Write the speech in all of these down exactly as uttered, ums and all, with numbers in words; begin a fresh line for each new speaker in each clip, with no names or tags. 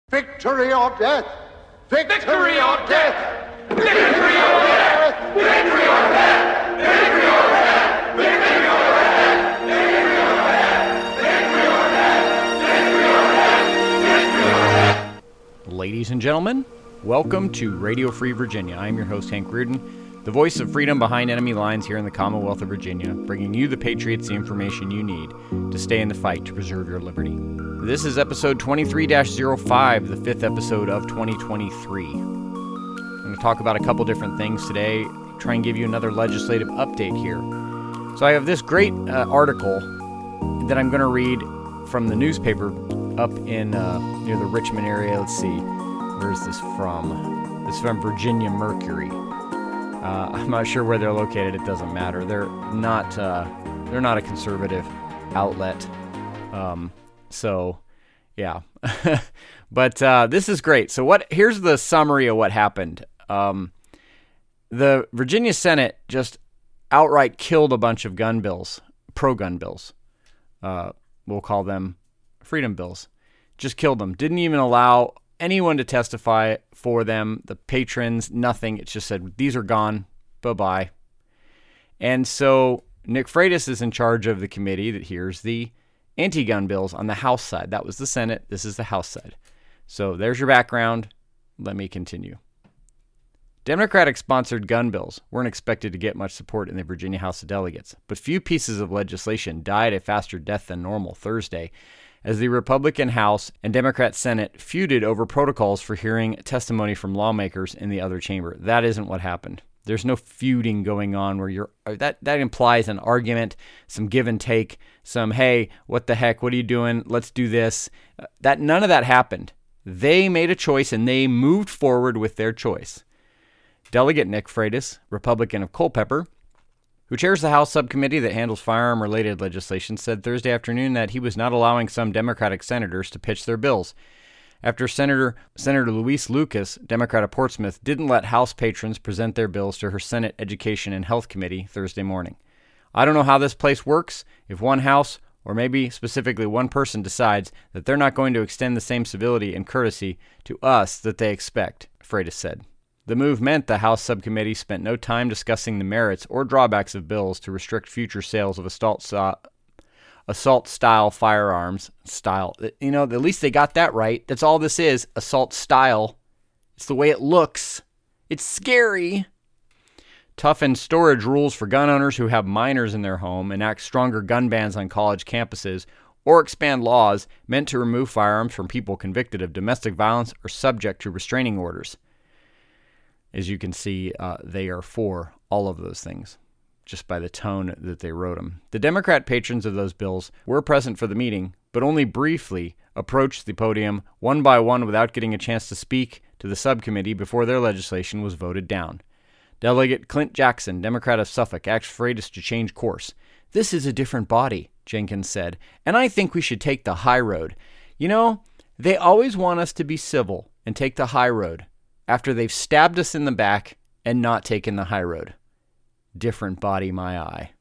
Victory or death! Victory,
Victory
or
or
death!
Victory or death! Victory or death! Victory or death! Victory or death! Victory or death! Victory or death! Victory or death! Victory or death!
Ladies and gentlemen, welcome to Radio Free Virginia. I am your host, Hank Reardon, the voice of freedom behind enemy lines here in the Commonwealth of Virginia, bringing you, the Patriots, the information you need to stay in the fight to preserve your liberty. This is episode twenty-three dash oh five, the fifth episode of twenty twenty-three. I'm going to talk about a couple different things today, try and give you another legislative update here. So I have this great uh, article that I'm going to read from the newspaper up in uh, near the Richmond area. Let's see, where is this from? It's from Virginia Mercury. Uh, I'm not sure where they're located. It doesn't matter. They're not. Uh, they're not a conservative outlet. Um, so, yeah. But uh, this is great. So, what? Here's the summary of what happened. Um, the Virginia Senate just outright killed a bunch of gun bills, pro-gun bills. Uh, we'll call them freedom bills. Just killed them. Didn't even allow anyone to testify for them, the patrons, nothing. It just said, these are gone, bye-bye. And so Nick Freitas is in charge of the committee that hears the anti-gun bills on the House side. That was the Senate. This is the House side. So there's your background. Let me continue. Democratic-sponsored gun bills weren't expected to get much support in the Virginia House of Delegates, but few pieces of legislation died a faster death than normal Thursday, as the Republican House and Democrat Senate feuded over protocols for hearing testimony from lawmakers in the other chamber. That isn't what happened. There's no feuding going on where you're that that implies an argument, some give and take, some hey, what the heck, what are you doing? Let's do this. Uh, that none of that happened. They made a choice and they moved forward with their choice. Delegate Nick Freitas, Republican of Culpeper, who chairs the House subcommittee that handles firearm-related legislation, said Thursday afternoon that he was not allowing some Democratic senators to pitch their bills after Senator Senator Louise Lucas, Democrat of Portsmouth, didn't let House patrons present their bills to her Senate Education and Health Committee Thursday morning. I don't know how this place works. If one House, or maybe specifically one person, decides that they're not going to extend the same civility and courtesy to us that they expect, Freitas said. The move meant the House subcommittee spent no time discussing the merits or drawbacks of bills to restrict future sales of assault assault-style firearms. Style, you know, at least they got that right. That's all this is, assault-style. It's the way it looks. It's scary. Toughen storage rules for gun owners who have minors in their home, enact stronger gun bans on college campuses, or expand laws meant to remove firearms from people convicted of domestic violence or subject to restraining orders. As you can see, uh, they are for all of those things, just by the tone that they wrote them. The Democrat patrons of those bills were present for the meeting, but only briefly approached the podium one by one without getting a chance to speak to the subcommittee before their legislation was voted down. Delegate Clint Jackson, Democrat of Suffolk, asked Freitas to change course. This is a different body, Jenkins said, and I think we should take the high road. You know, they always want us to be civil and take the high road, after they've stabbed us in the back and not taken the high road. Different body, my eye.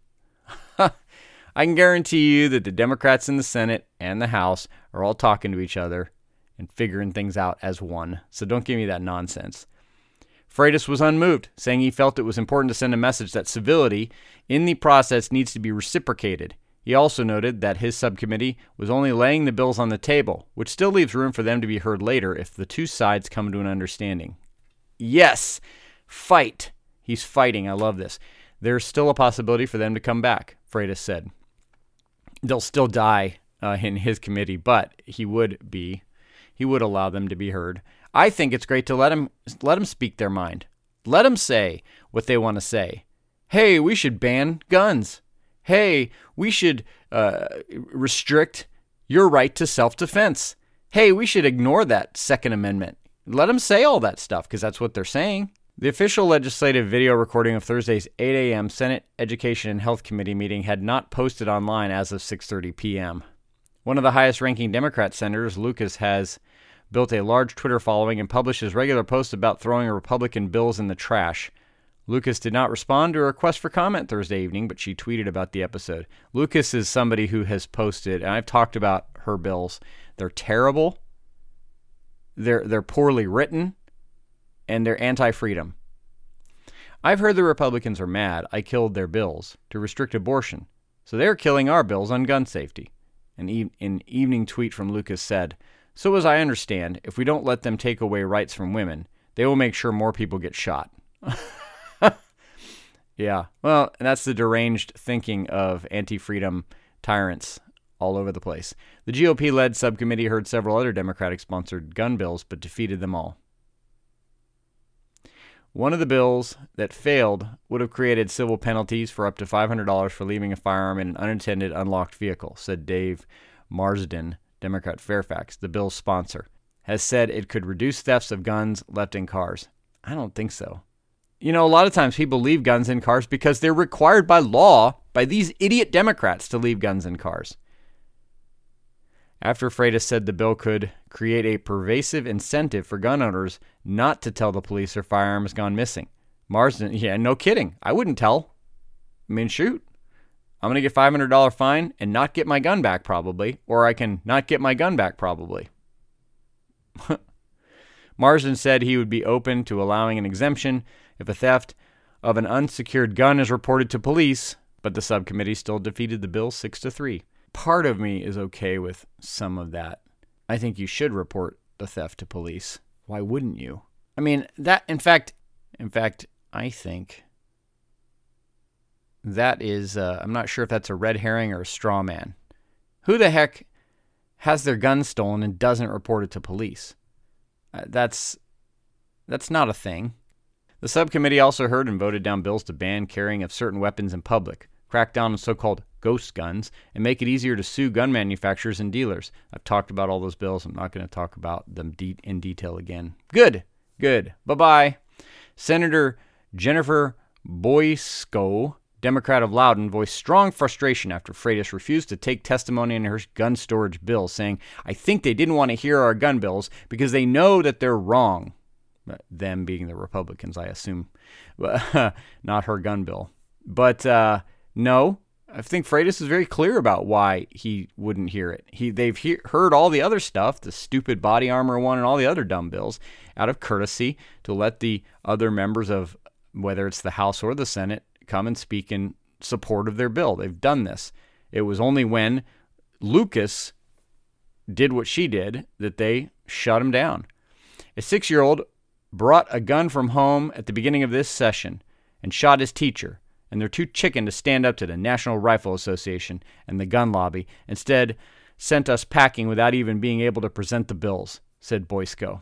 I can guarantee you that the Democrats in the Senate and the House are all talking to each other and figuring things out as one. So don't give me that nonsense. Freitas was unmoved, saying he felt it was important to send a message that civility in the process needs to be reciprocated. He also noted that his subcommittee was only laying the bills on the table, which still leaves room for them to be heard later if the two sides come to an understanding. Yes, fight. He's fighting. I love this. There's still a possibility for them to come back, Freitas said. They'll still die uh, in his committee, but he would be, he would allow them to be heard. I think it's great to let them, let them speak their mind. Let them say what they want to say. Hey, we should ban guns. Hey, we should uh, restrict your right to self-defense. Hey, we should ignore that Second Amendment. Let them say all that stuff because that's what they're saying. The official legislative video recording of Thursday's eight a.m. Senate Education and Health Committee meeting had not posted online as of six thirty p.m. One of the highest-ranking Democrat senators, Lucas, has built a large Twitter following and publishes regular posts about throwing Republican bills in the trash. Lucas did not respond to a request for comment Thursday evening, but she tweeted about the episode. Lucas is somebody who has posted, and I've talked about her bills. They're terrible. they're they're poorly written, and they're anti-freedom. I've heard the Republicans are mad I killed their bills to restrict abortion, so they're killing our bills on gun safety. An, e- an evening tweet from Lucas said, so as I understand, if we don't let them take away rights from women, they will make sure more people get shot. Yeah, well, and that's the deranged thinking of anti-freedom tyrants all over the place. The G O P-led subcommittee heard several other Democratic-sponsored gun bills, but defeated them all. One of the bills that failed would have created civil penalties for up to five hundred dollars for leaving a firearm in an unattended, unlocked vehicle, said Dave Marsden, Democrat Fairfax, the bill's sponsor, has said it could reduce thefts of guns left in cars. I don't think so. You know, a lot of times people leave guns in cars because they're required by law by these idiot Democrats to leave guns in cars. After Freitas said the bill could create a pervasive incentive for gun owners not to tell the police their firearm has gone missing. Marsden, yeah, no kidding. I wouldn't tell. I mean, shoot. I'm going to get a five hundred dollars fine and not get my gun back probably, or I can not get my gun back probably. Marsden said he would be open to allowing an exemption if a theft of an unsecured gun is reported to police, but the subcommittee still defeated the bill six to three. Part of me is okay with some of that. I think you should report the theft to police. Why wouldn't you? I mean, that, in fact, in fact, I think that is, uh, I'm not sure if that's a red herring or a straw man. Who the heck has their gun stolen and doesn't report it to police? Uh, that's, that's not a thing. The subcommittee also heard and voted down bills to ban carrying of certain weapons in public, crack down on so-called ghost guns, and make it easier to sue gun manufacturers and dealers. I've talked about all those bills. I'm not going to talk about them de- in detail again. Good. Good. Bye-bye. Senator Jennifer Boysko, Democrat of Loudoun, voiced strong frustration after Freitas refused to take testimony in her gun storage bill, saying, I think they didn't want to hear our gun bills because they know that they're wrong. Them being the Republicans, I assume. Not her gun bill. But uh, no, I think Freitas is very clear about why he wouldn't hear it. He They've he- heard all the other stuff, the stupid body armor one and all the other dumb bills, out of courtesy to let the other members of, whether it's the House or the Senate, come and speak in support of their bill. They've done this. It was only when Lucas did what she did that they shut him down. A six-year-old brought a gun from home at the beginning of this session and shot his teacher, and they're too chicken to stand up to the National Rifle Association and the gun lobby. Instead, sent us packing without even being able to present the bills, said Boysko.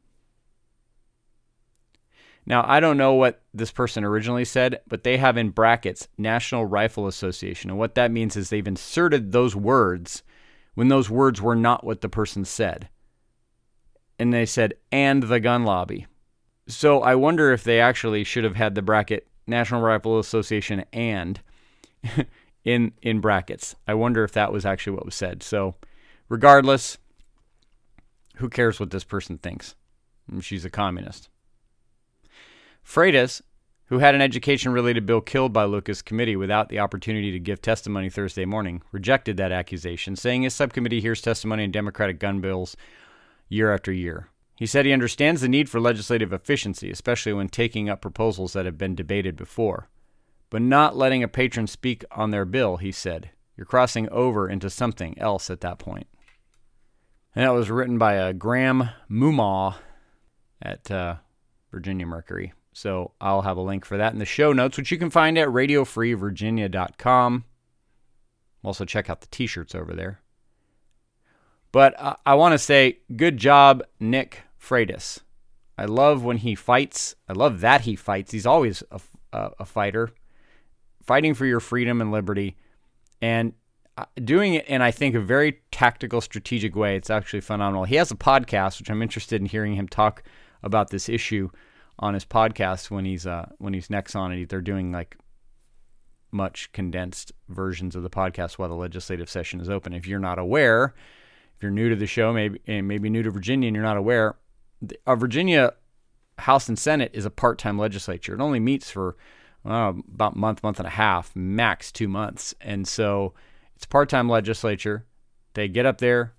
Now, I don't know what this person originally said, but they have in brackets National Rifle Association, and what that means is they've inserted those words when those words were not what the person said. And they said, and the gun lobby. So I wonder if they actually should have had the bracket National Rifle Association and in in brackets. I wonder if that was actually what was said. So regardless, who cares what this person thinks? She's a communist. Freitas, who had an education-related bill killed by Lucas' committee without the opportunity to give testimony Thursday morning, rejected that accusation, saying his subcommittee hears testimony in Democratic gun bills year after year. He said he understands the need for legislative efficiency, especially when taking up proposals that have been debated before. But not letting a patron speak on their bill, he said. You're crossing over into something else at that point. And that was written by uh, Graham Mumaw at uh, Virginia Mercury. So I'll have a link for that in the show notes, which you can find at radio free virginia dot com. Also check out the t-shirts over there. But I, I want to say, good job, Nick Freitas. I love when he fights. I love that he fights. He's always a, a, a fighter, fighting for your freedom and liberty, and doing it in, I think, a very tactical, strategic way. It's actually phenomenal. He has a podcast, which I'm interested in hearing him talk about this issue on his podcast when he's uh, when he's next on it. They're doing like much condensed versions of the podcast while the legislative session is open. If you're not aware, if you're new to the show, maybe and maybe new to Virginia and you're not aware, a Virginia House and Senate is a part-time legislature. It only meets for uh, about a month, month and a half, max two months. And so it's a part-time legislature. They get up there,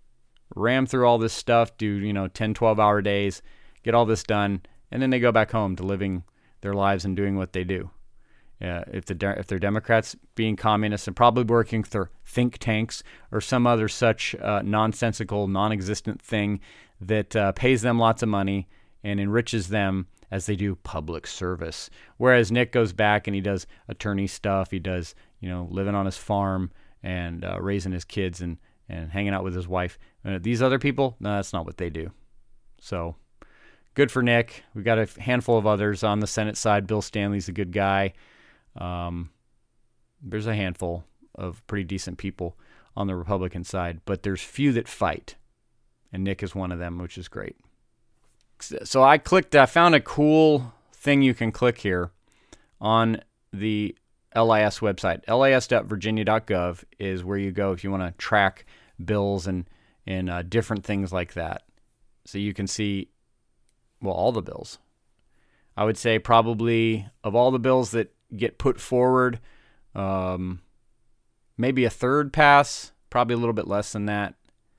ram through all this stuff, do, you know, ten, twelve hour days, get all this done, and then they go back home to living their lives and doing what they do. Uh, if, the, if they're Democrats, being communists and probably working through think tanks or some other such uh, nonsensical, non-existent thing that uh, pays them lots of money and enriches them as they do public service. Whereas Nick goes back and he does attorney stuff. He does, you know, living on his farm and uh, raising his kids and, and hanging out with his wife. Uh, these other people, no, that's not what they do. So good for Nick. We've got a handful of others on the Senate side. Bill Stanley's a good guy. Um, there's a handful of pretty decent people on the Republican side, but there's few that fight. And Nick is one of them, which is great. So I clicked, I found a cool thing you can click here on the L I S website. L I S dot virginia dot gov is where you go if you want to track bills and, and uh, different things like that. So you can see, well, all the bills. I would say probably of all the bills that get put forward, um, maybe a third pass, probably a little bit less than that.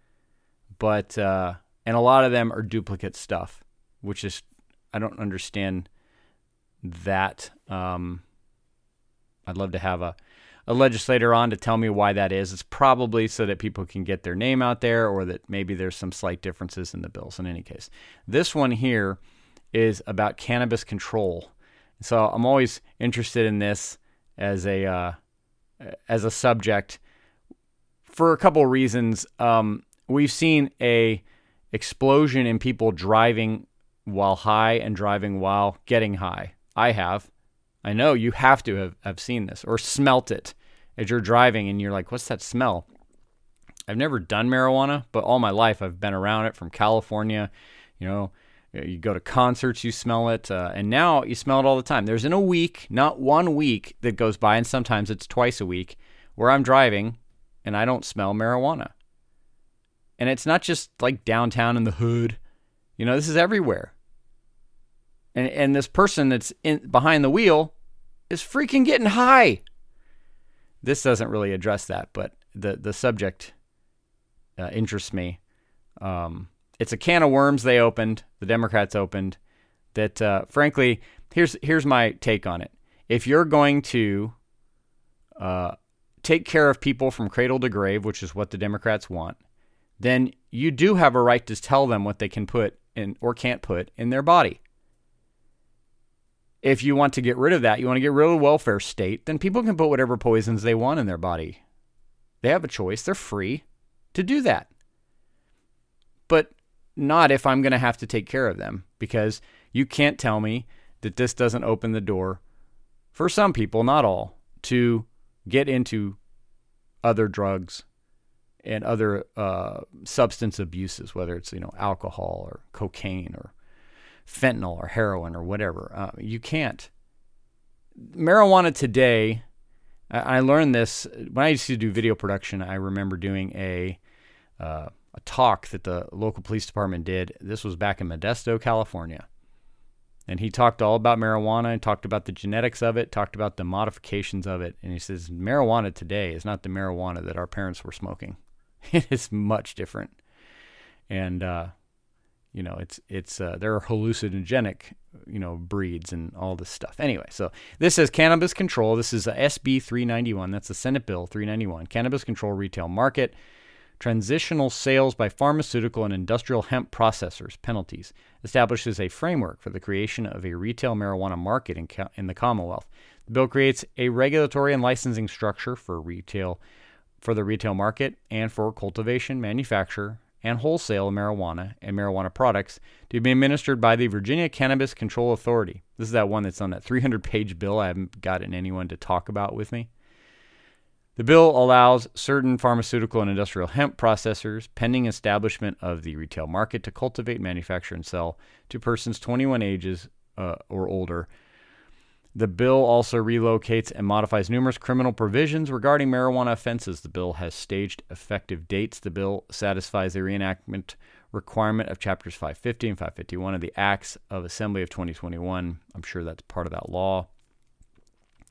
But, uh, and a lot of them are duplicate stuff, which is, I don't understand that. Um, I'd love to have a, a legislator on to tell me why that is. It's probably so that people can get their name out there, or that maybe there's some slight differences in the bills. In any case, this one here is about cannabis control. So I'm always interested in this as a, uh, as a subject for a couple of reasons. Um, we've seen a explosion in people driving while high and driving while getting high. I have. I know you have to have, have seen this or smelt it as you're driving and you're like, what's that smell? I've never done marijuana, but all my life I've been around it from California. You know, you go to concerts, you smell it, uh, and now you smell it all the time. There's in a week, not one week that goes by, and sometimes it's twice a week, where I'm driving and I don't smell marijuana. And it's not just like downtown in the hood. You know, this is everywhere. And and this person that's in behind the wheel is freaking getting high. This doesn't really address that, but the, the subject uh, interests me. Um, it's a can of worms they opened, the Democrats opened, that uh, frankly, here's here's my take on it. If you're going to uh, take care of people from cradle to grave, which is what the Democrats want, then you do have a right to tell them what they can put in or can't put in their body. If you want to get rid of that, you want to get rid of the welfare state, then people can put whatever poisons they want in their body. They have a choice. They're free to do that. But not if I'm going to have to take care of them, because you can't tell me that this doesn't open the door for some people, not all, to get into other drugs and other uh, substance abuses, whether it's, you know, alcohol or cocaine or fentanyl or heroin or whatever. Uh, you can't. Marijuana today, I, I learned this when I used to do video production. I remember doing a uh, a talk that the local police department did. This was back in Modesto, California. And he talked all about marijuana and talked about the genetics of it, talked about the modifications of it. And he says, marijuana today is not the marijuana that our parents were smoking. It is much different. And, uh, you know, it's, it's, uh, there are hallucinogenic, you know, breeds and all this stuff. Anyway, so this says cannabis control. This is a S B three ninety-one. That's the Senate Bill three ninety-one. Cannabis control retail market. Transitional sales by pharmaceutical and industrial hemp processors, penalties, establishes a framework for the creation of a retail marijuana market in, in the Commonwealth. The bill creates a regulatory and licensing structure for retail, for the retail market and for cultivation, manufacture, and wholesale of marijuana and marijuana products to be administered by the Virginia Cannabis Control Authority. This is that one that's on that three hundred page bill I haven't gotten anyone to talk about with me. The bill allows certain pharmaceutical and industrial hemp processors, pending establishment of the retail market, to cultivate, manufacture, and sell to persons twenty-one ages uh, or older. The bill also relocates and modifies numerous criminal provisions regarding marijuana offenses. The bill has staged effective dates. The bill satisfies the reenactment requirement of Chapters five fifty and five fifty-one of the Acts of Assembly of twenty twenty-one. I'm sure that's part of that law.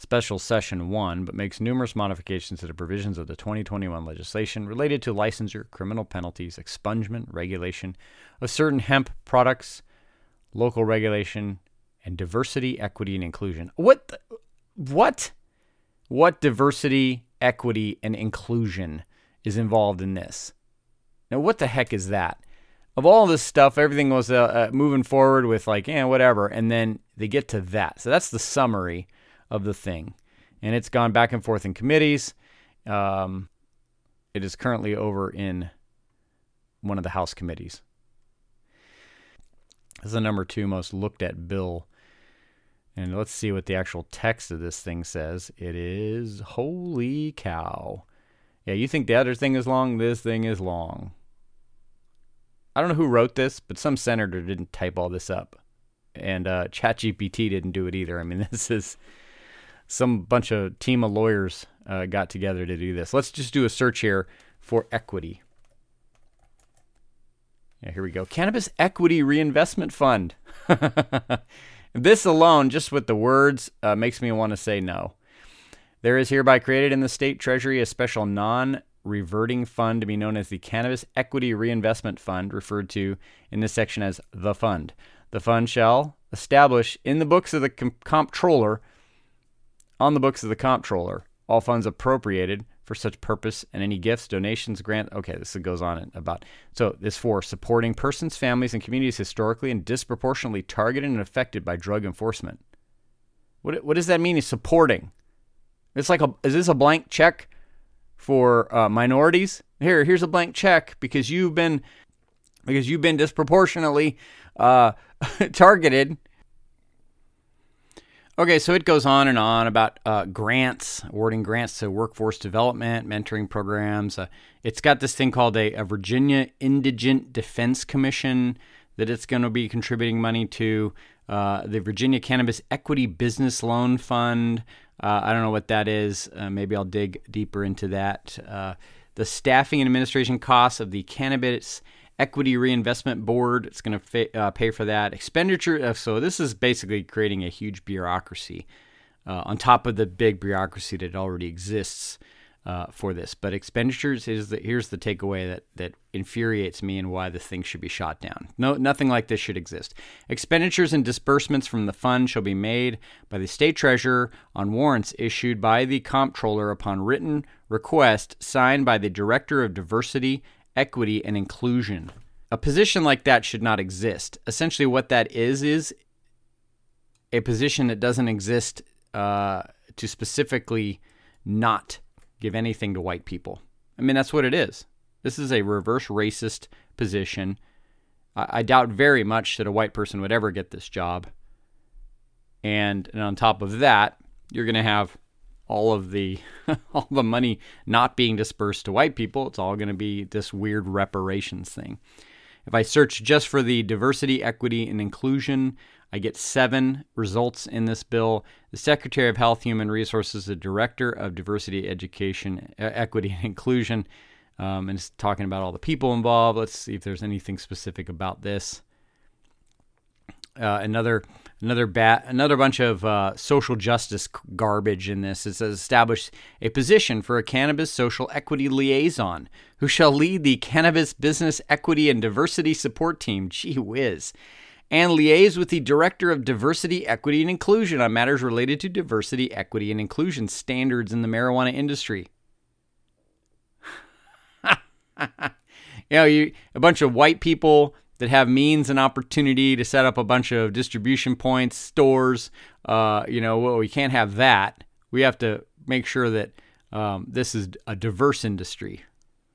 Special Session one, but makes numerous modifications to the provisions of the twenty twenty-one legislation related to licensure, criminal penalties, expungement, regulation of certain hemp products, local regulation, and diversity, equity, and inclusion. What? The, what? What diversity, equity, and inclusion is involved in this? Now, what the heck is that? Of all this stuff, everything was uh, uh, moving forward with like, eh, whatever, and then they get to that. So that's the summary of the thing. And it's gone back and forth in committees. Um, it is currently over in one of the House committees. This is the number two most looked at bill. And let's see what the actual text of this thing says. It is, holy cow. Yeah, you think the other thing is long? This thing is long. I don't know who wrote this, but some senator didn't type all this up. And uh, ChatGPT didn't do it either. I mean, this is some bunch of team of lawyers uh, got together to do this. Let's just do a search here for equity. Yeah, here we go. Cannabis Equity Reinvestment Fund. This alone, just with the words, uh, makes me want to say no. There is hereby created in the state treasury a special non-reverting fund to be known as the Cannabis Equity Reinvestment Fund, referred to in this section as the fund. The fund shall establish in the books of the com- comptroller, on the books of the comptroller, all funds appropriated for such purpose and any gifts, donations, grant. Okay, this goes on about. So this for supporting persons, families, and communities historically and disproportionately targeted and affected by drug enforcement. What what does that mean? Is supporting? It's like a is this a blank check for uh, minorities? Here, here's a blank check because you've been because you've been disproportionately uh, targeted. Okay, so it goes on and on about uh, grants, awarding grants to workforce development, mentoring programs. Uh, it's got this thing called a, a Virginia Indigent Defense Commission that it's going to be contributing money to. Uh, the Virginia Cannabis Equity Business Loan Fund. Uh, I don't know what that is. Uh, maybe I'll dig deeper into that. Uh, the staffing and administration costs of the Cannabis Equity Reinvestment Board, it's going to fa- uh, pay for that. Expenditure, uh, so this is basically creating a huge bureaucracy uh, on top of the big bureaucracy that already exists uh, for this. But expenditures, is the, here's the takeaway that, that infuriates me and why the thing should be shot down. No, nothing like this should exist. Expenditures and disbursements from the fund shall be made by the state treasurer on warrants issued by the comptroller upon written request signed by the director of diversity, equity, and inclusion. A position like that should not exist. Essentially what that is, is a position that doesn't exist uh, to specifically not give anything to white people. I mean, that's what it is. This is a reverse racist position. I, I doubt very much that a white person would ever get this job. And, and on top of that, you're going to have all of the all the money not being dispersed to white people. It's all going to be this weird reparations thing. If I search just for the diversity, equity, and inclusion, I get seven results in this bill. The Secretary of Health, Human Resources, the Director of Diversity, Education, Equity, and Inclusion, um, and it's talking about all the people involved. Let's see if there's anything specific about this. Uh, another another bat, another bunch of uh, social justice garbage in this. It says establish a position for a cannabis social equity liaison who shall lead the cannabis business equity and diversity support team. Gee whiz. And liaise with the director of diversity, equity, and inclusion on matters related to diversity, equity, and inclusion standards in the marijuana industry. you know, you a bunch of white people that have means and opportunity to set up a bunch of distribution points, stores. Uh, you know, well, we can't have that. We have to make sure that um, this is a diverse industry.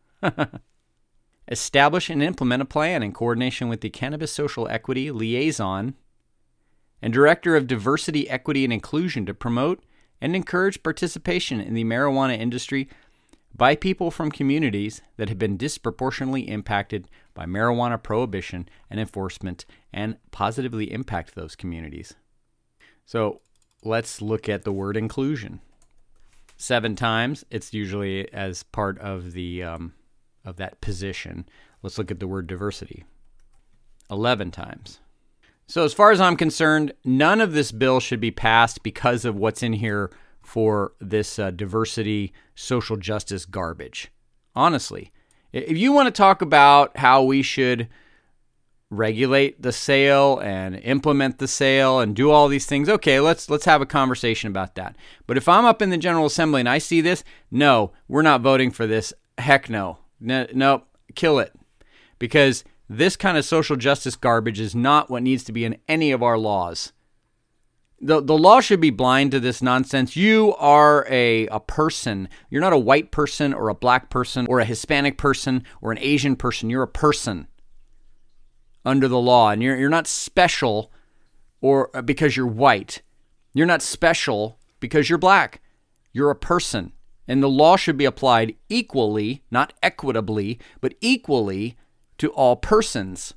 Establish and implement a plan in coordination with the Cannabis Social Equity Liaison and Director of Diversity, Equity, and Inclusion to promote and encourage participation in the marijuana industry by people from communities that have been disproportionately impacted by marijuana prohibition and enforcement and positively impact those communities. So let's look at the word inclusion. Seven times, it's usually as part of the um, of that position. Let's look at the word diversity. Eleven times. So as far as I'm concerned, none of this bill should be passed because of what's in here for this uh, diversity, social justice garbage. Honestly, if you want to talk about how we should regulate the sale and implement the sale and do all these things, okay, let's let's have a conversation about that. But if I'm up in the General Assembly and I see this, no, we're not voting for this. Heck no. No, no, kill it. Because this kind of social justice garbage is not what needs to be in any of our laws. The the law should be blind to this nonsense. You are a, a person. You're not a white person or a black person or a Hispanic person or an Asian person. You're a person under the law. And you're you're not special or because you're white. You're not special because you're black. You're a person. And the law should be applied equally, not equitably, but equally to all persons.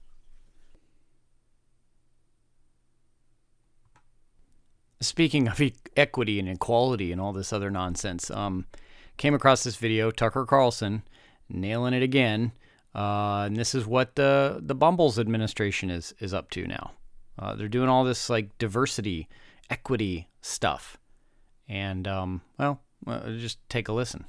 Speaking of e- equity and equality and all this other nonsense, um, came across this video, Tucker Carlson, nailing it again. Uh, and this is what the, the Bumbles administration is, is up to now. Uh, they're doing all this like diversity, equity stuff. And, um, well, well, just take a listen.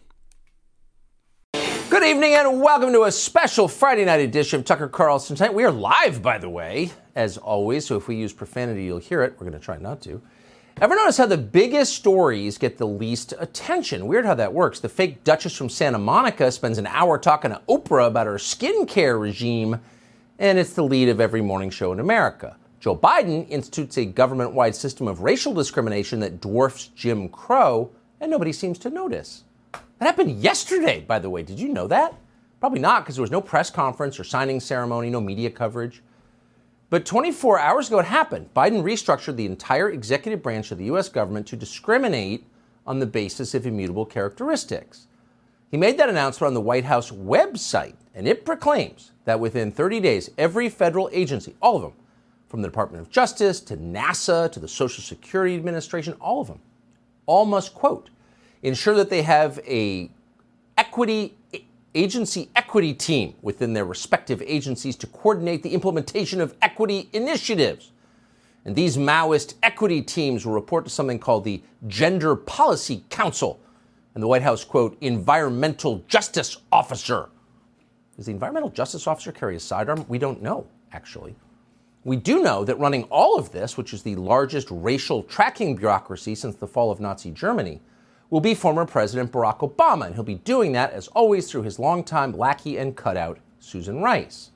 Good evening and welcome to a special Friday night edition of Tucker Carlson Tonight. We are live, by the way, as always. So if we use profanity, you'll hear it. We're going to try not to. Ever notice how the biggest stories get the least attention? Weird how that works. The fake Duchess from Santa Monica spends an hour talking to Oprah about her skincare regime, and it's the lead of every morning show in America. Joe Biden institutes a government-wide system of racial discrimination that dwarfs Jim Crow, and nobody seems to notice. That happened yesterday, by the way. Did you know that? Probably not, because there was no press conference or signing ceremony, no media coverage. But twenty-four hours ago it happened. Biden restructured the entire executive branch of the U S government to discriminate on the basis of immutable characteristics. He made that announcement on the White House website, and it proclaims that within thirty days, every federal agency, all of them, from the Department of Justice to NASA to the Social Security Administration, all of them, all must, quote, ensure that they have a equity agency equity team within their respective agencies to coordinate the implementation of equity initiatives. And these Maoist equity teams will report to something called the Gender Policy Council. And the White House, quote, environmental justice officer. Does the environmental justice officer carry a sidearm? We don't know, actually. We do know that running all of this, which is the largest racial tracking bureaucracy since the fall of Nazi Germany, will be former President Barack Obama, and he'll be doing that, as always, through his longtime lackey and cutout, Susan Rice.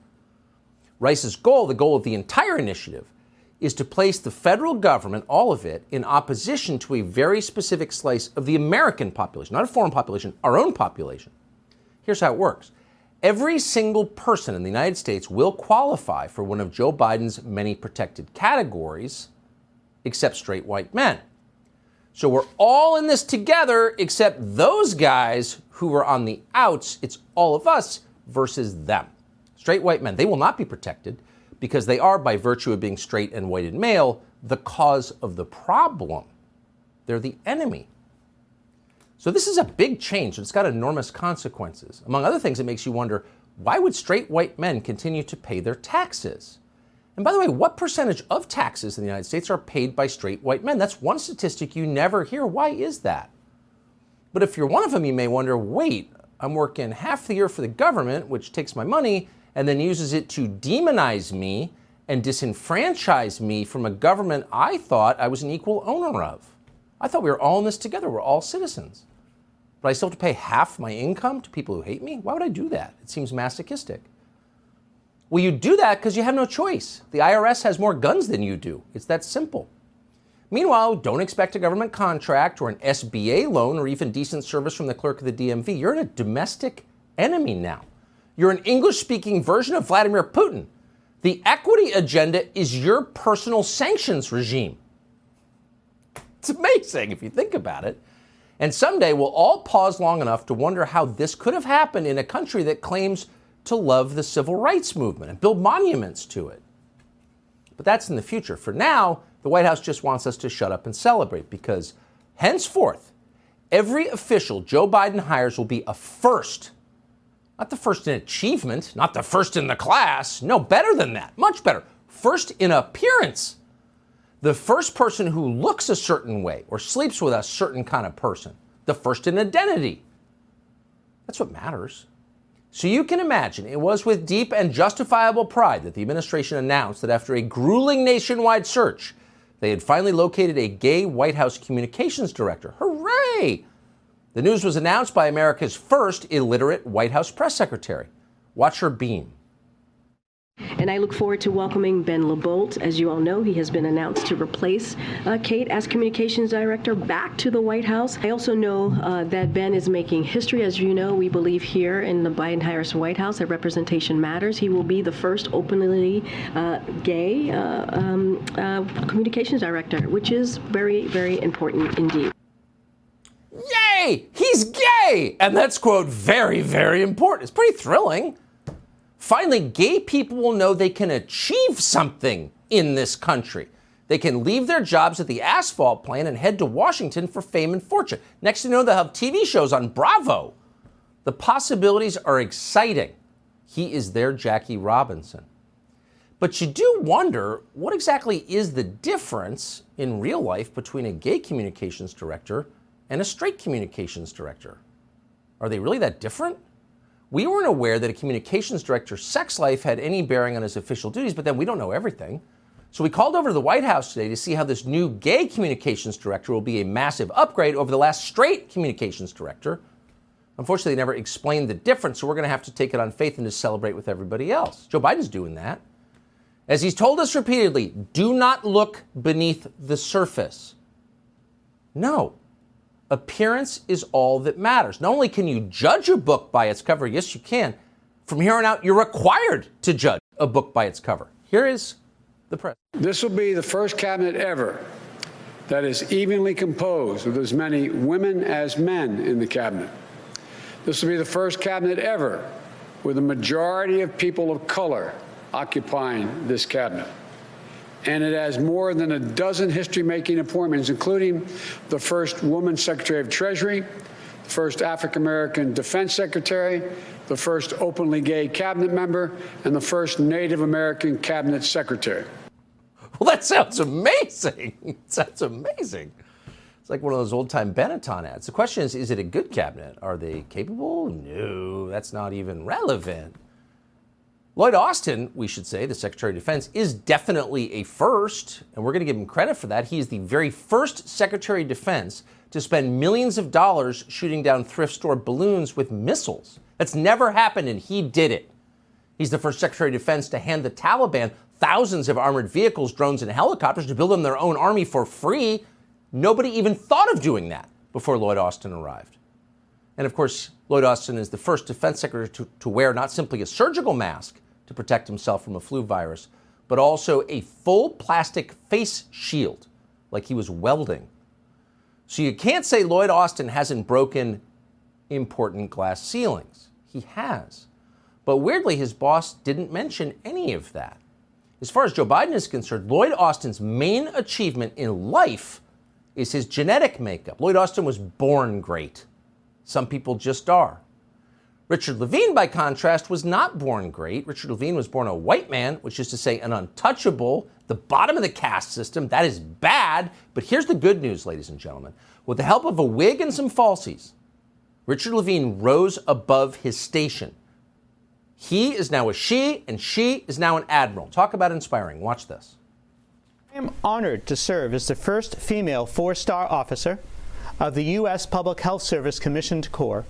Rice's goal, the goal of the entire initiative, is to place the federal government, all of it, in opposition to a very specific slice of the American population, not a foreign population, our own population. Here's how it works. Every single person in the United States will qualify for one of Joe Biden's many protected categories, except straight white men. So we're all in this together, except those guys who are on the outs. It's all of us versus them. Straight white men, they will not be protected because they are, by virtue of being straight and white and male, the cause of the problem. They're the enemy. So this is a big change. It's got enormous consequences. Among other things, it makes you wonder, why would straight white men continue to pay their taxes? And by the way, what percentage of taxes in the United States are paid by straight white men? That's one statistic you never hear. Why is that? But if you're one of them, you may wonder, wait, I'm working half the year for the government, which takes my money, and then uses it to demonize me and disenfranchise me from a government I thought I was an equal owner of. I thought we were all in this together. We're all citizens. But I still have to pay half my income to people who hate me? Why would I do that? It seems masochistic. Well, you do that because you have no choice. The I R S has more guns than you do. It's that simple. Meanwhile, don't expect a government contract or an S B A loan or even decent service from the clerk of the D M V. You're a domestic enemy now. You're an English-speaking version of Vladimir Putin. The equity agenda is your personal sanctions regime. It's amazing if you think about it. And someday we'll all pause long enough to wonder how this could have happened in a country that claims to love the civil rights movement and build monuments to it. But that's in the future. For now, the White House just wants us to shut up and celebrate because henceforth, every official Joe Biden hires will be a first. Not the first in achievement, not the first in the class. No, better than that. Much better. First in appearance. The first person who looks a certain way or sleeps with a certain kind of person. The first in identity. That's what matters. So you can imagine it was with deep and justifiable pride that the administration announced that after a grueling nationwide search, they had finally located a gay White House communications director. Hooray! The news was announced by America's first illiterate White House press secretary. Watch her beam.
And I look forward to welcoming Ben LaBolt. As you all know, he has been announced to replace uh, Kate as communications director back to the White House. I also know uh, that Ben is making history. As you know, we believe here in the Biden-Harris White House that representation matters. He will be the first openly uh, gay uh, um, uh, communications director, which is very, very important indeed.
Yay! He's gay! And that's, quote, very, very important. It's pretty thrilling. Finally, gay people will know they can achieve something in this country. They can leave their jobs at the asphalt plant and head to Washington for fame and fortune. Next thing you know, they'll have T V shows on Bravo. The possibilities are exciting. He is their Jackie Robinson. But you do wonder, what exactly is the difference in real life between a gay communications director and a straight communications director? Are they really that different? We weren't aware that a communications director's sex life had any bearing on his official duties, but then we don't know everything. So we called over to the White House today to see how this new gay communications director will be a massive upgrade over the last straight communications director. Unfortunately, they never explained the difference, so we're going to have to take it on faith and just celebrate with everybody else. Joe Biden's doing that. As he's told us repeatedly, do not look beneath the surface. No. Appearance is all that matters. Not only can you judge a book by its cover, yes, you can. From here on out, you're required to judge a book by its cover. Here is the president.
This will be the first cabinet ever that is evenly composed with as many women as men in the cabinet. This will be the first cabinet ever with a majority of people of color occupying this cabinet. And it has more than a dozen history-making appointments, including the first woman Secretary of Treasury, the first African-American Defense Secretary, the first openly gay cabinet member, and the first Native American cabinet secretary.
Well, that sounds amazing. It sounds amazing. It's like one of those old-time Benetton ads. The question is, is it a good cabinet? Are they capable? No, that's not even relevant. Lloyd Austin, we should say, the Secretary of Defense, is definitely a first, and we're going to give him credit for that. He is the very first Secretary of Defense to spend millions of dollars shooting down thrift store balloons with missiles. That's never happened, and he did it. He's the first Secretary of Defense to hand the Taliban thousands of armored vehicles, drones, and helicopters to build them their own army for free. Nobody even thought of doing that before Lloyd Austin arrived. And of course, Lloyd Austin is the first defense secretary to, to wear not simply a surgical mask to protect himself from a flu virus, but also a full plastic face shield, like he was welding. So you can't say Lloyd Austin hasn't broken important glass ceilings. He has. But weirdly, his boss didn't mention any of that. As far as Joe Biden is concerned, Lloyd Austin's main achievement in life is his genetic makeup. Lloyd Austin was born great. Some people just are. Richard Levine, by contrast, was not born great. Richard Levine was born a white man, which is to say an untouchable, the bottom of the caste system. That is bad. But here's the good news, ladies and gentlemen. With the help of a wig and some falsies, Richard Levine rose above his station. He is now a she, and she is now an admiral. Talk about inspiring. Watch this.
I am honored to serve as the first female four-star officer of the U S Public Health Service Commissioned Corps.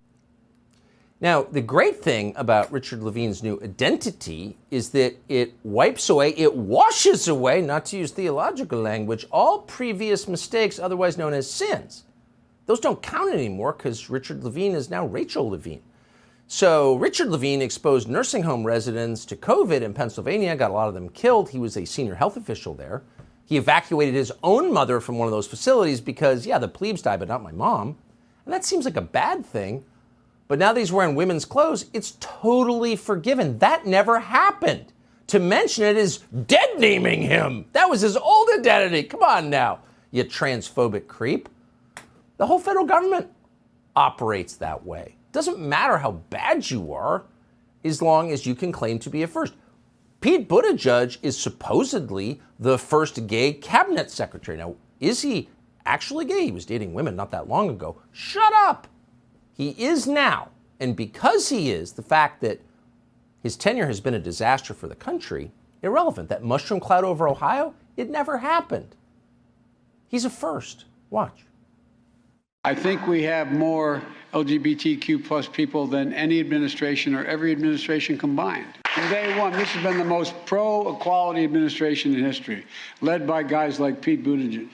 Now, the great thing about Richard Levine's new identity is that it wipes away, it washes away, not to use theological language, all previous mistakes, otherwise known as sins. Those don't count anymore because Richard Levine is now Rachel Levine. So Richard Levine exposed nursing home residents to COVID in Pennsylvania, got a lot of them killed. He was a senior health official there. He evacuated his own mother from one of those facilities because, yeah, the plebes died, but not my mom. And that seems like a bad thing. But now that he's wearing women's clothes, it's totally forgiven. That never happened. To mention it is dead naming him. That was his old identity. Come on now, you transphobic creep. The whole federal government operates that way. Doesn't matter how bad you are, as long as you can claim to be a first. Pete Buttigieg is supposedly the first gay cabinet secretary. Now, is he actually gay? He was dating women not that long ago. Shut up! He is now. And because he is, the fact that his tenure has been a disaster for the country, irrelevant. That mushroom cloud over Ohio, it never happened. He's a first. Watch.
I think we have more L G B T Q plus people than any administration or every administration combined. From day one, this has been the most pro-equality administration in history, led by guys like Pete Buttigieg.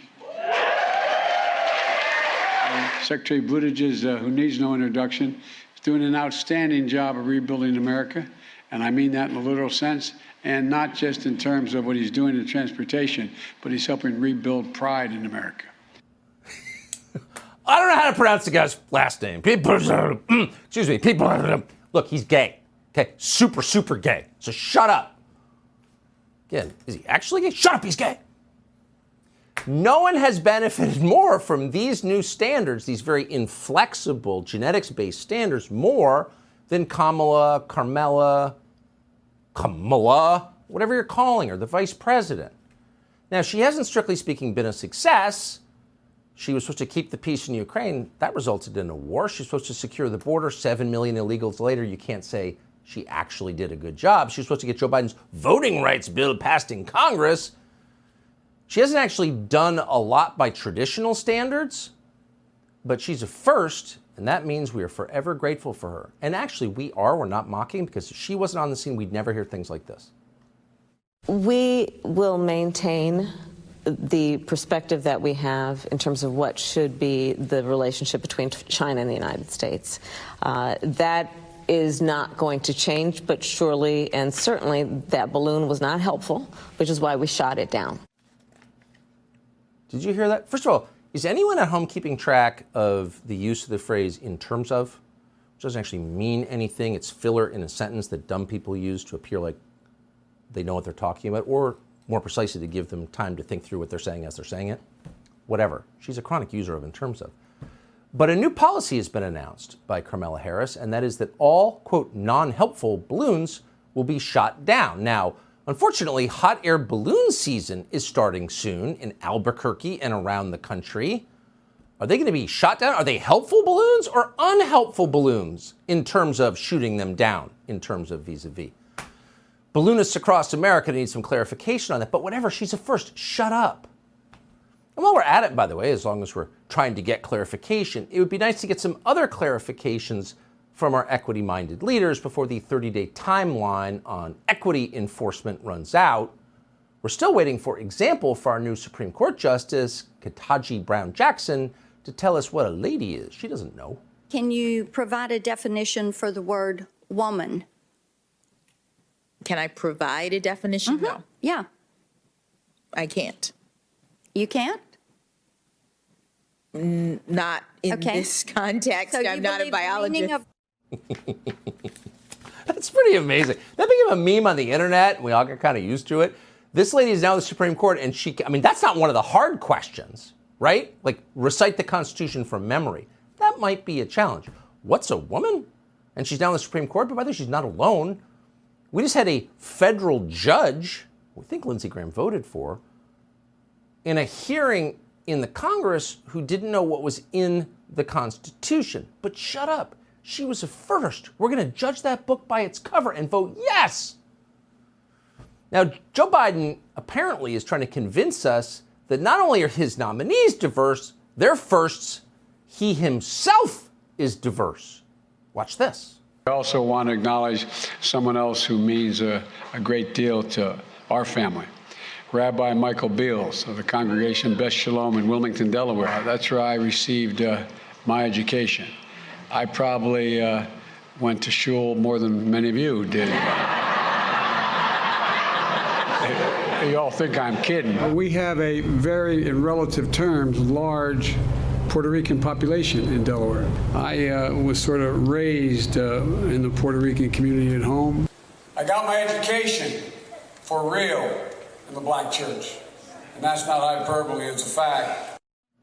Uh, Secretary Buttigieg, uh, who needs no introduction, is doing an outstanding job of rebuilding America, and I mean that in a literal sense, and not just in terms of what he's doing in transportation, but he's helping rebuild pride in America.
I don't know how to pronounce the guy's last name. Excuse me. People. Look, he's gay. Okay, super, super gay. So shut up. Again, is he actually gay? Shut up, he's gay. No one has benefited more from these new standards, these very inflexible genetics-based standards, more than Kamala, Carmela, Kamala, whatever you're calling her, the vice president. Now, she hasn't, strictly speaking, been a success. She was supposed to keep the peace in Ukraine. That resulted in a war. She's supposed to secure the border. Seven million illegals later, you can't say she actually did a good job. She was supposed to get Joe Biden's voting rights bill passed in Congress. She hasn't actually done a lot by traditional standards, but she's a first, and that means we are forever grateful for her. And actually, we are. We're not mocking, because if she wasn't on the scene, we'd never hear things like this.
We will maintain the perspective that we have in terms of what should be the relationship between China and the United States. Uh, that is not going to change, but surely and certainly that balloon was not helpful, which is why we shot it down.
Did you hear that? First of all, is anyone at home keeping track of the use of the phrase "in terms of"? Which doesn't actually mean anything. It's filler in a sentence that dumb people use to appear like they know what they're talking about, or more precisely, to give them time to think through what they're saying as they're saying it. Whatever. She's a chronic user of "in terms of." But a new policy has been announced by Kamala Harris, and that is that all, quote, non-helpful balloons will be shot down. Now, unfortunately, hot air balloon season is starting soon in Albuquerque and around the country. Are they going to be shot down? Are they helpful balloons or unhelpful balloons in terms of shooting them down, in terms of vis-a-vis? Balloonists across America need some clarification on that, but whatever, she's a first. Shut up. And while we're at it, by the way, as long as we're trying to get clarification, it would be nice to get some other clarifications from our equity-minded leaders before the thirty-day timeline on equity enforcement runs out. We're still waiting, for example, for our new Supreme Court Justice, Ketanji Brown Jackson, to tell us what a lady is. She doesn't know.
Can you provide a definition for the word woman?
Can I provide a definition?
Mm-hmm.
No.
Yeah.
I can't.
You can't?
N- not in
okay.
this context.
So
I'm not a biologist.
Of-
That's pretty amazing. That became a meme on the internet, and we all got kind of used to it. This lady is now the Supreme Court, and she, I mean, that's not one of the hard questions, right? Like, recite the Constitution from memory. That might be a challenge. What's a woman? And she's now in the Supreme Court, but by the way, she's not alone. We just had a federal judge, who I think Lindsey Graham voted for, in a hearing in the Congress who didn't know what was in the Constitution. But shut up. She was a first. We're going to judge that book by its cover and vote yes. Now, Joe Biden apparently is trying to convince us that not only are his nominees diverse, they're firsts. He himself is diverse. Watch this.
I also want to acknowledge someone else who means a, a great deal to our family. Rabbi Michael Beals of the Congregation Beth Shalom in Wilmington, Delaware. That's where I received uh, my education. I probably uh, went to shul more than many of you did. You all think I'm kidding. We have a very, in relative terms, large Puerto Rican population in Delaware. I uh, was sort of raised uh, in the Puerto Rican community at home. I got my education for real in the black church. And that's not hyperbole, it's a fact.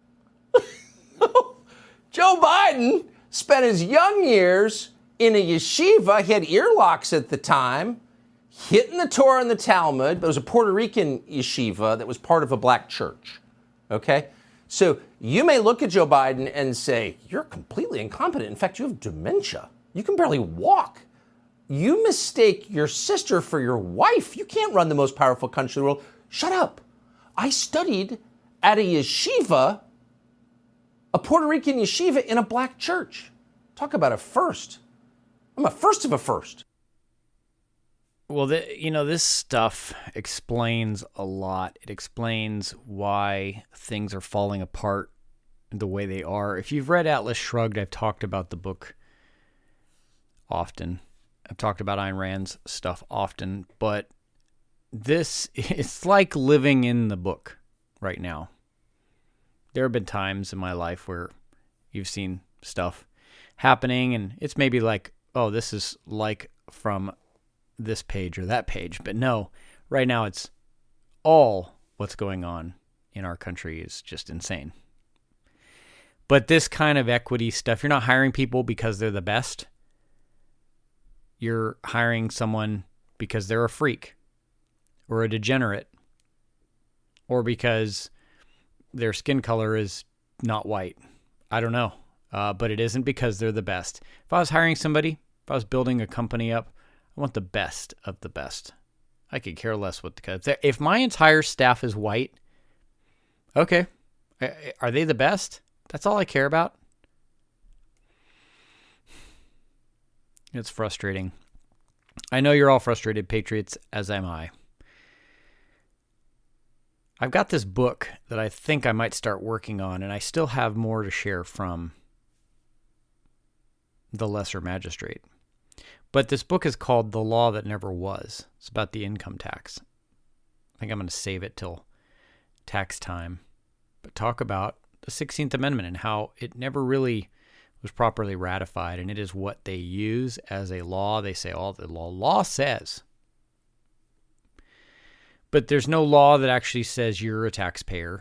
Joe Biden spent his young years in a yeshiva. He had earlocks at the time. hitting the Torah and the Talmud, but it was a Puerto Rican yeshiva that was part of a black church. Okay? So you may look at Joe Biden and say, you're completely incompetent. In fact, you have dementia. You can barely walk. You mistake your sister for your wife. You can't run the most powerful country in the world. Shut up. I studied at a yeshiva, a Puerto Rican yeshiva in a black church. Talk about a first. I'm a first of a first.
Well, the, you know, this stuff explains a lot. It explains why things are falling apart the way they are. If you've read Atlas Shrugged, I've talked about the book often. I've talked about Ayn Rand's stuff often, but this, it's like living in the book right now. There have been times in my life where you've seen stuff happening, and it's maybe like, oh, this is like from this page or that page. But no, right now it's all what's going on in our country is just insane. But this kind of equity stuff, you're not hiring people because they're the best. You're hiring someone because they're a freak or a degenerate or because their skin color is not white. I don't know. Uh, but it isn't because they're the best. If I was hiring somebody, if I was building a company up, I want the best of the best. I could care less what the... If my entire staff is white, okay. Are they the best? That's all I care about. It's frustrating. I know you're all frustrated, Patriots, as am I. I've got this book that I think I might start working on, and I still have more to share from The Lesser Magistrate. But this book is called The Law That Never Was. It's about the income tax. I think I'm going to save it till tax time. But talk about the sixteenth Amendment and how it never really was properly ratified, and it is what they use as a law. They say, oh, the law, law says. But there's no law that actually says you're a taxpayer.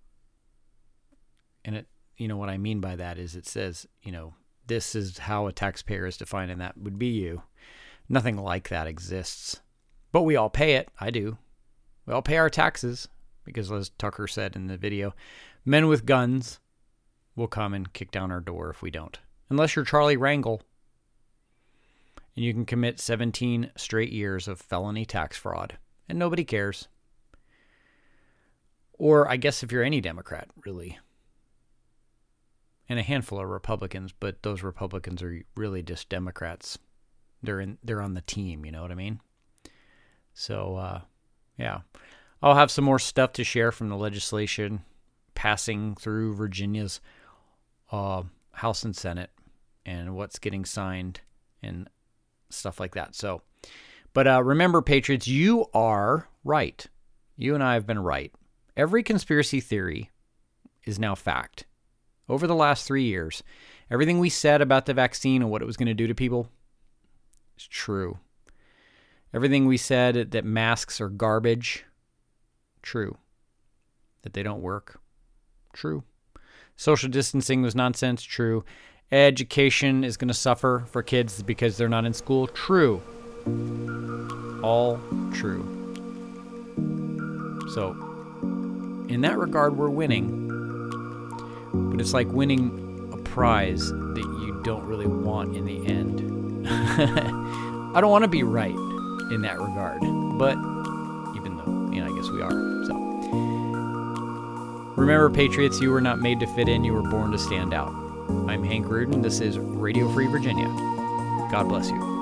And it, you know, what I mean by that is it says, you know, this is how a taxpayer is defined, and that would be you. Nothing like that exists. But we all pay it. I do. We all pay our taxes because, as Tucker said in the video, men with guns will come and kick down our door if we don't. Unless you're Charlie Rangel. And you can commit seventeen straight years of felony tax fraud. And nobody cares. Or I guess if you're any Democrat, really. And a handful of Republicans, but those Republicans are really just Democrats. They're in. They're on the team, you know what I mean? So, uh, yeah. I'll have some more stuff to share from the legislation passing through Virginia's uh, House and Senate and what's getting signed and stuff like that. So, but uh, remember, Patriots, you are right. You and I have been right. Every conspiracy theory is now fact. Over the last three years, everything we said about the vaccine and what it was going to do to people is true. Everything we said that masks are garbage, true. That they don't work, true. Social distancing was nonsense, true. Education is going to suffer for kids because they're not in school, true. All true. So, in that regard, we're winning. But it's like winning a prize that you don't really want in the end. I don't want to be right in that regard. But even though, you know, I guess we are. So, remember, Patriots, you were not made to fit in. You were born to stand out. I'm Hank Rudin. This is Radio Free Virginia. God bless you.